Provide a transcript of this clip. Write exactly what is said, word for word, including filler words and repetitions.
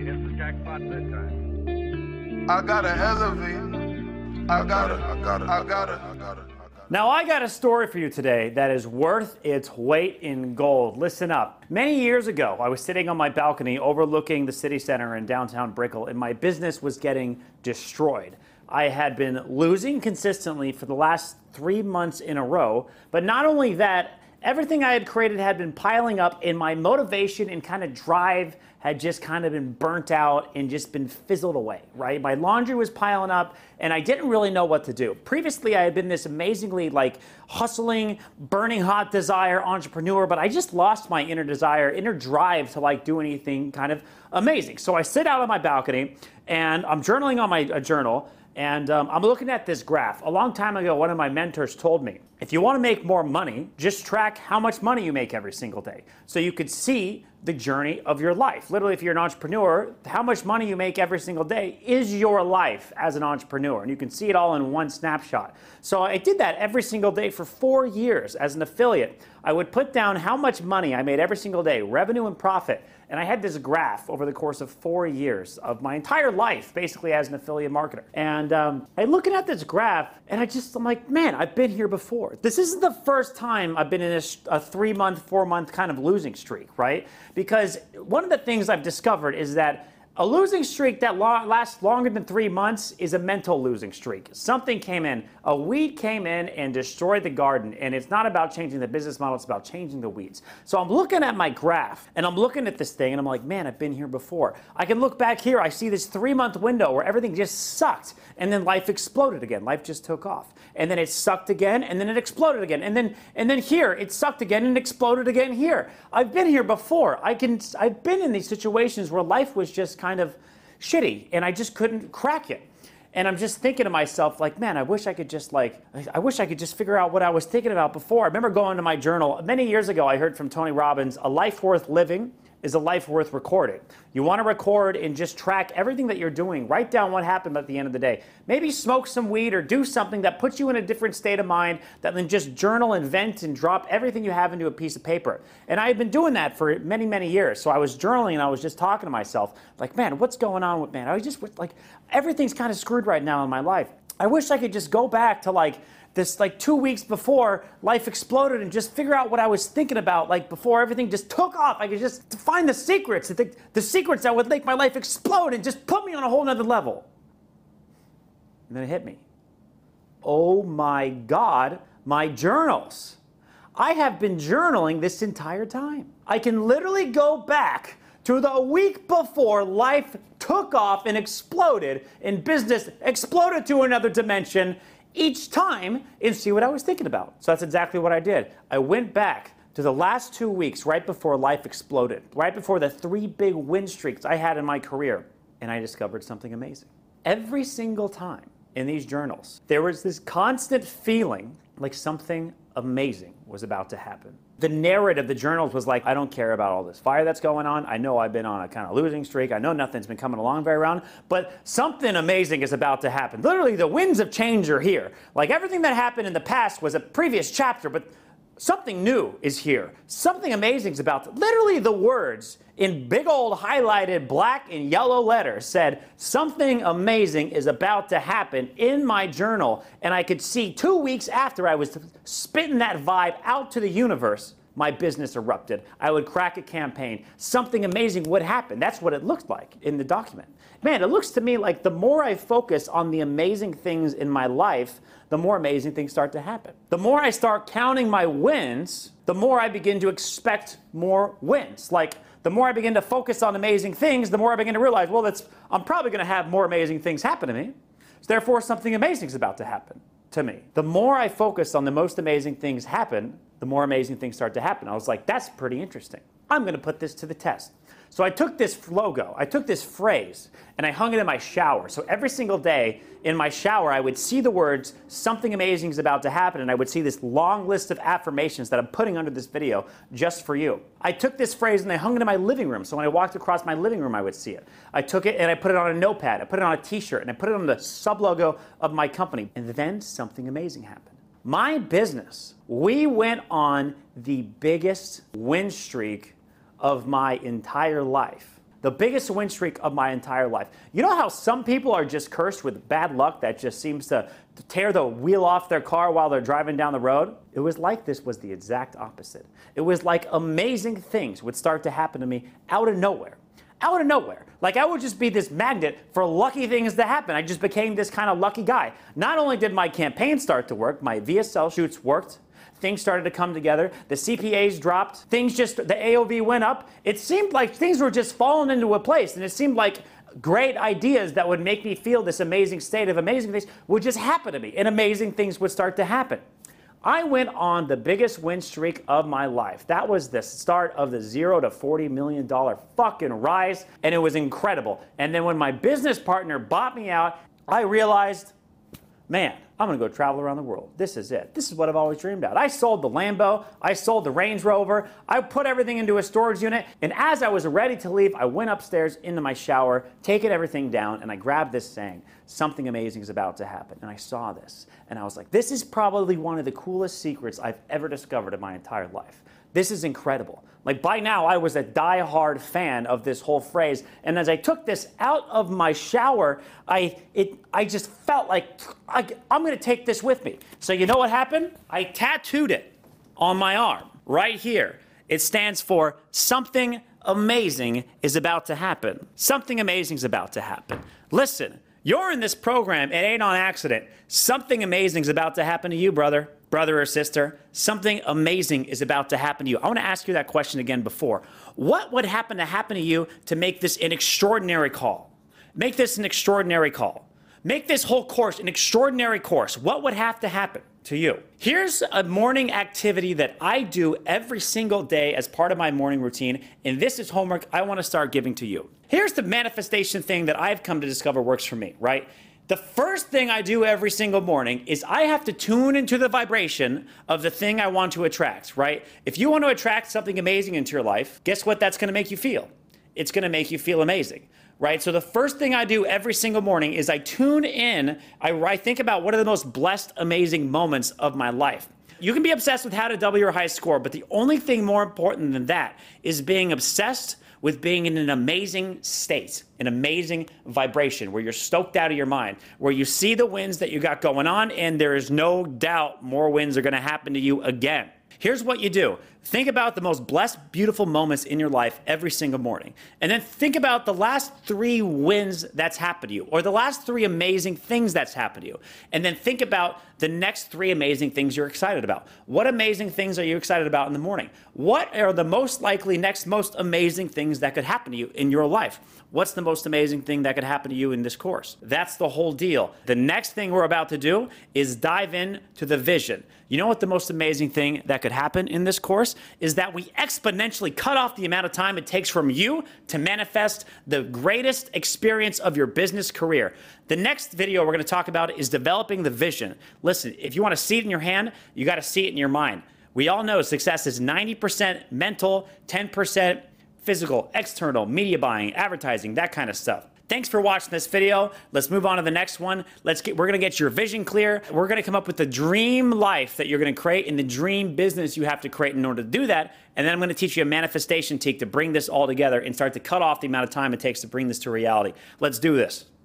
hit the jackpot this time. I gotta elevate. I gotta, I gotta, I gotta, I gotta. Now, I got a story for you today that is worth its weight in gold. Listen up. Many years ago, I was sitting on my balcony overlooking the city center in downtown Brickell, and my business was getting destroyed. I had been losing consistently for the last three months in a row, but not only that, everything I had created had been piling up, and my motivation and kind of drive had just kind of been burnt out and just been fizzled away, right? My laundry was piling up, and I didn't really know what to do. Previously, I had been this amazingly like hustling, burning hot desire entrepreneur, but I just lost my inner desire, inner drive to like do anything kind of amazing. So I sit out on my balcony, and I'm journaling on my uh, journal, and um, I'm looking at this graph. A long time ago, one of my mentors told me, if you want to make more money, just track how much money you make every single day. So you could see the journey of your life. Literally, if you're an entrepreneur, how much money you make every single day is your life as an entrepreneur. And you can see it all in one snapshot. So I did that every single day for four years as an affiliate. I would put down how much money I made every single day, revenue and profit. And I had this graph over the course of four years of my entire life, basically as an affiliate marketer. And um, I'm looking at this graph, and I just, I'm like, man, I've been here before. This isn't the first time I've been in a, a three-month, four-month kind of losing streak, right? Because one of the things I've discovered is that a losing streak that lo- lasts longer than three months is a mental losing streak. Something came in, a weed came in and destroyed the garden, and it's not about changing the business model, it's about changing the weeds. So I'm looking at my graph, and I'm looking at this thing, and I'm like, man, I've been here before. I can look back here, I see this three-month window where everything just sucked, and then life exploded again. Life just took off. And then it sucked again, and then it exploded again. And then and then here, it sucked again and exploded again here. I've been here before. I can, I've been in these situations where life was just kind of shitty, and I just couldn't crack it. And I'm just thinking to myself, like, man, I wish I could just like, I wish I could just figure out what I was thinking about before. I remember going to my journal. Many years ago, I heard from Tony Robbins, a life worth living is a life worth recording. You want to record and just track everything that you're doing. Write down what happened at the end of the day. Maybe smoke some weed or do something that puts you in a different state of mind that then just journal and vent and drop everything you have into a piece of paper. And I had been doing that for many, many years. So I was journaling and I was just talking to myself, like, man, what's going on with, man? I was just like, everything's kind of screwed right now in my life. I wish I could just go back to like, this like two weeks before life exploded and just figure out what I was thinking about like before everything just took off. I could just find the secrets, the, the secrets that would make my life explode and just put me on a whole nother level. And then it hit me. Oh my God, my journals. I have been journaling this entire time. I can literally go back to the week before life took off and exploded and business exploded to another dimension each time and see what I was thinking about. So that's exactly what I did. I went back to the last two weeks right before life exploded, right before the three big win streaks I had in my career, and I discovered something amazing. Every single time in these journals, there was this constant feeling like something amazing was about to happen. The narrative, the journals was like, I don't care about all this fire that's going on. I know I've been on a kind of losing streak. I know nothing's been coming along very round, but something amazing is about to happen. Literally, the winds of change are here. Like everything that happened in the past was a previous chapter, but something new is here. Something amazing is about to, literally the words in big old highlighted black and yellow letters said, something amazing is about to happen in my journal. And I could see two weeks after I was spitting that vibe out to the universe, my business erupted. I would crack a campaign. Something amazing would happen. That's what it looked like in the document. Man, it looks to me like the more I focus on the amazing things in my life, the more amazing things start to happen. The more I start counting my wins, the more I begin to expect more wins. Like, the more I begin to focus on amazing things, the more I begin to realize, well, that's, I'm probably going to have more amazing things happen to me. So therefore, something amazing is about to happen to me. The more I focus on the most amazing things happen, the more amazing things start to happen. I was like, that's pretty interesting. I'm going to put this to the test. So I took this logo, I took this phrase, and I hung it in my shower. So every single day in my shower, I would see the words, something amazing is about to happen, and I would see this long list of affirmations that I'm putting under this video just for you. I took this phrase and I hung it in my living room. So when I walked across my living room, I would see it. I took it and I put it on a notepad, I put it on a t-shirt, and I put it on the sub-logo of my company. And then something amazing happened. My business, we went on the biggest win streak of my entire life. The biggest win streak of my entire life. You know how some people are just cursed with bad luck that just seems to tear the wheel off their car while they're driving down the road? It was like this was the exact opposite. It was like amazing things would start to happen to me out of nowhere. Out of nowhere. Like I would just be this magnet for lucky things to happen. I just became this kind of lucky guy. Not only did my campaign start to work, my V S L shoots worked. Things started to come together. The C P As dropped. Things just, the A O V went up. It seemed like things were just falling into a place. And it seemed like great ideas that would make me feel this amazing state of amazing things would just happen to me. And amazing things would start to happen. I went on the biggest win streak of my life. That was the start of the zero to forty million dollar fucking rise. And it was incredible. And then when my business partner bought me out, I realized, man, I'm gonna go travel around the world. This is it. This is what I've always dreamed about. I sold the Lambo, I sold the Range Rover, I put everything into a storage unit, and as I was ready to leave, I went upstairs into my shower, taking everything down, and I grabbed this saying, something amazing is about to happen. And I saw this, and I was like, this is probably one of the coolest secrets I've ever discovered in my entire life. This is incredible. Like by now, I was a die-hard fan of this whole phrase. And as I took this out of my shower, I it I just felt like I, I'm going to take this with me. So you know what happened? I tattooed it on my arm right here. It stands for something amazing is about to happen. Something amazing is about to happen. Listen, you're in this program. It ain't on accident. Something amazing is about to happen to you, brother. Brother or sister, something amazing is about to happen to you. I want to ask you that question again before. What would happen to happen to you to make this an extraordinary call? Make this an extraordinary call. Make this whole course an extraordinary course. What would have to happen to you? Here's a morning activity that I do every single day as part of my morning routine, and this is homework I want to start giving to you. Here's the manifestation thing that I've come to discover works for me, right? The first thing I do every single morning is I have to tune into the vibration of the thing I want to attract, right? If you want to attract something amazing into your life, guess what that's going to make you feel? It's going to make you feel amazing, right? So the first thing I do every single morning is I tune in, I, I think about what are the most blessed, amazing moments of my life. You can be obsessed with how to double your high score, but the only thing more important than that is being obsessed with being in an amazing state, an amazing vibration where you're stoked out of your mind, where you see the wins that you got going on, and there is no doubt more wins are gonna happen to you again. Here's what you do. Think about the most blessed, beautiful moments in your life every single morning. And then think about the last three wins that's happened to you, or the last three amazing things that's happened to you. And then think about the next three amazing things you're excited about. What amazing things are you excited about in the morning? What are the most likely next most amazing things that could happen to you in your life? What's the most amazing thing that could happen to you in this course? That's the whole deal. The next thing we're about to do is dive in to the vision. You know what the most amazing thing that could happen in this course is that we exponentially cut off the amount of time it takes from you to manifest the greatest experience of your business career. The next video we're going to talk about is developing the vision. Listen, if you want to see it in your hand, you got to see it in your mind. We all know success is ninety percent mental, ten percent physical, external, media buying, advertising, that kind of stuff. Thanks for watching this video. Let's move on to the next one. Let's get, we're gonna get your vision clear. We're gonna come up with the dream life that you're gonna create and the dream business you have to create in order to do that. And then I'm gonna teach you a manifestation technique to bring this all together and start to cut off the amount of time it takes to bring this to reality. Let's do this.